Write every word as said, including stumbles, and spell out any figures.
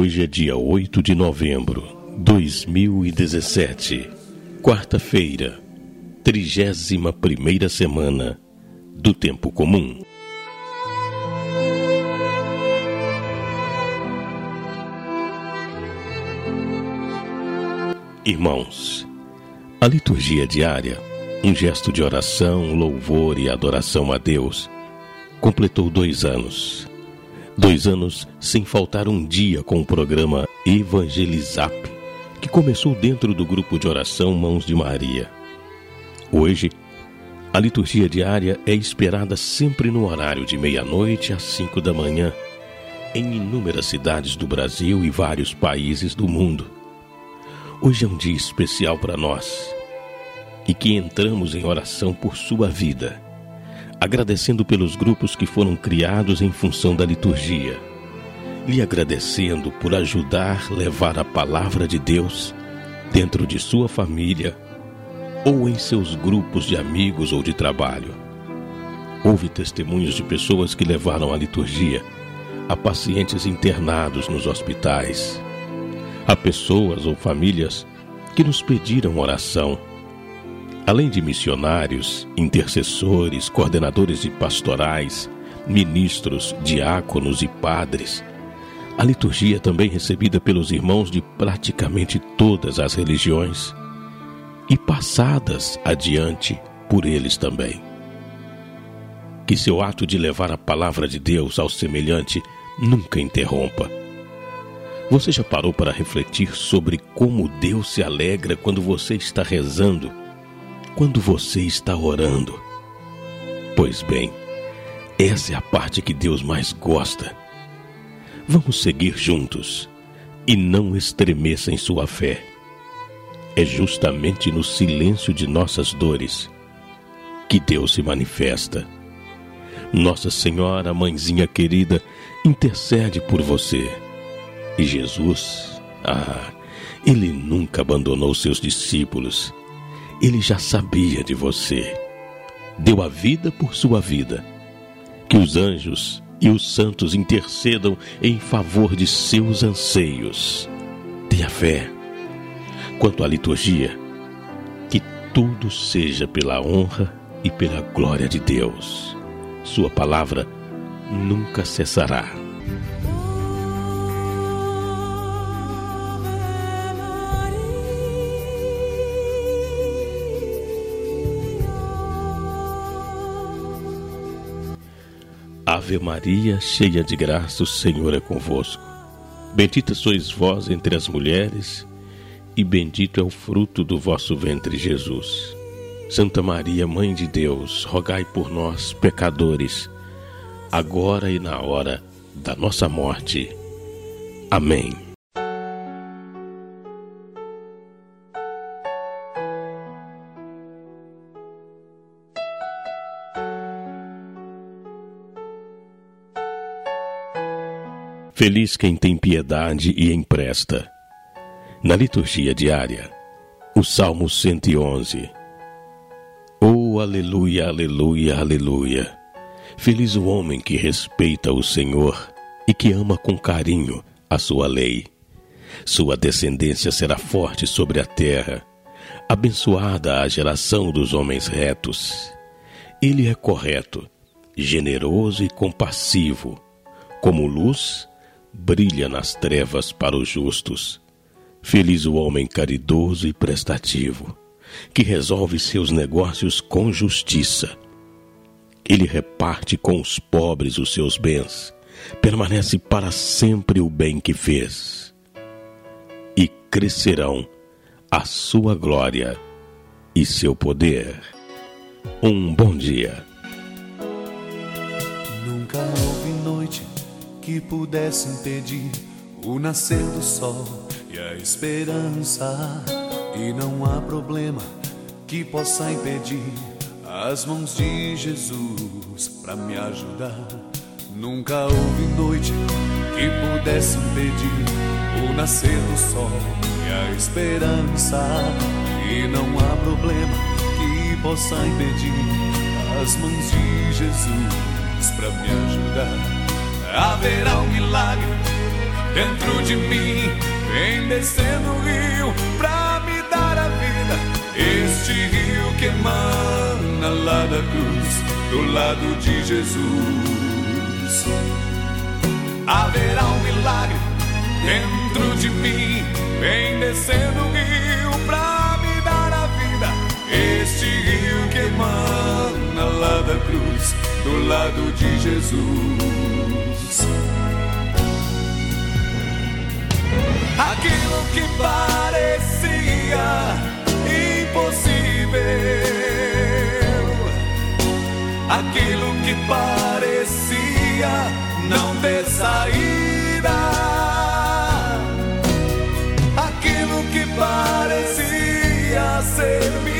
Hoje é dia oito de novembro de dois mil e dezessete, quarta-feira, trigésima primeira semana do Tempo Comum. Irmãos, a liturgia diária, um gesto de oração, louvor e adoração a Deus, completou dois anos. Dois anos sem faltar um dia com o programa Evangelizap, que começou dentro do grupo de oração Mãos de Maria. Hoje, a liturgia diária é esperada sempre no horário de meia-noite às cinco da manhã, em inúmeras cidades do Brasil e vários países do mundo. Hoje é um dia especial para nós, e que entramos em oração por sua vida, agradecendo pelos grupos que foram criados em função da liturgia, lhe agradecendo por ajudar a levar a palavra de Deus dentro de sua família ou em seus grupos de amigos ou de trabalho. Houve testemunhos de pessoas que levaram a liturgia a pacientes internados nos hospitais, a pessoas ou famílias que nos pediram oração, além de missionários, intercessores, coordenadores de pastorais, ministros, diáconos e padres. A liturgia é também recebida pelos irmãos de praticamente todas as religiões e passadas adiante por eles também. Que seu ato de levar a palavra de Deus ao semelhante nunca interrompa. Você já parou para refletir sobre como Deus se alegra quando você está rezando? Quando você está orando? Pois bem, essa é a parte que Deus mais gosta. Vamos seguir juntos e não estremeça em sua fé. É justamente no silêncio de nossas dores que Deus se manifesta. Nossa Senhora, mãezinha querida, intercede por você. E Jesus, ah, Ele nunca abandonou seus discípulos. Ele já sabia de você. Deu a vida por sua vida. Que os anjos e os santos intercedam em favor de seus anseios. Tenha fé. Quanto à liturgia, que tudo seja pela honra e pela glória de Deus. Sua palavra nunca cessará. Ave Maria, cheia de graça, o Senhor é convosco. Bendita sois vós entre as mulheres, e bendito é o fruto do vosso ventre, Jesus. Santa Maria, Mãe de Deus, rogai por nós, pecadores, agora e na hora da nossa morte. Amém. Feliz quem tem piedade e empresta. Na liturgia diária, o Salmo cento e onze. Oh, aleluia, aleluia, aleluia. Feliz o homem que respeita o Senhor e que ama com carinho a sua lei. Sua descendência será forte sobre a terra. Abençoada a geração dos homens retos. Ele é correto, generoso e compassivo, como luz brilha nas trevas para os justos. Feliz o homem caridoso e prestativo, que resolve seus negócios com justiça. Ele reparte com os pobres os seus bens, permanece para sempre o bem que fez. E crescerão a sua glória e seu poder. Um bom dia. Nunca houve noite que pudesse impedir o nascer do sol e a esperança, e não há problema que possa impedir as mãos de Jesus para me ajudar. Nunca houve noite que pudesse impedir o nascer do sol e a esperança, e não há problema que possa impedir as mãos de Jesus para me ajudar. Haverá um milagre dentro de mim, vem descendo o rio pra me dar a vida. Este rio que emana lá da cruz, do lado de Jesus. Haverá um milagre dentro de mim, vem descendo o rio pra me dar a vida. Este rio que emana lá da cruz, do lado de Jesus. Aquilo que parecia impossível, aquilo que parecia não ter saída, aquilo que parecia ser minha